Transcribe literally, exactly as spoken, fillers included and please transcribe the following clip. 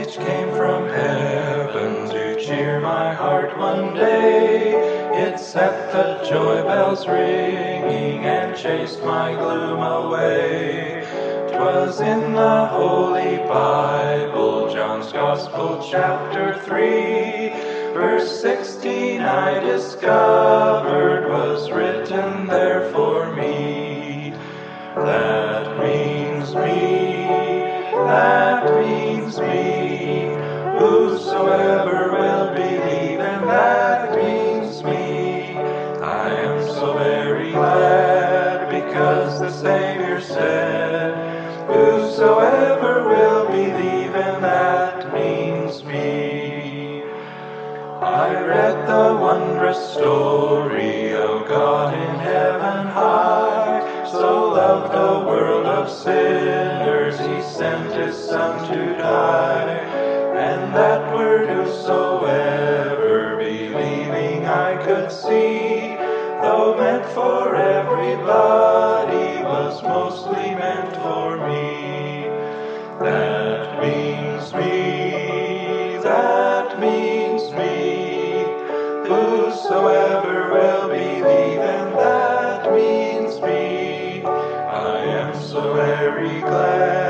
message came from heaven to cheer my heart one day. It set the joy bells ringing and chased my gloom away. 'Twas in the Holy Bible, John's Gospel, chapter three, verse sixteen, I discovered was written there for me. That means me, that means me, whosoever will believe, and that means me. I am so very glad, because the Savior said, whosoever will believe, and that means me. I read the wondrous story of God in heaven high, so loved the world of sinners, he sent his Son to die. And that word whosoever, believing I could see, though meant for everybody, was mostly meant for me. That means me, that means me, whosoever will believe, and that means me. I am so very glad.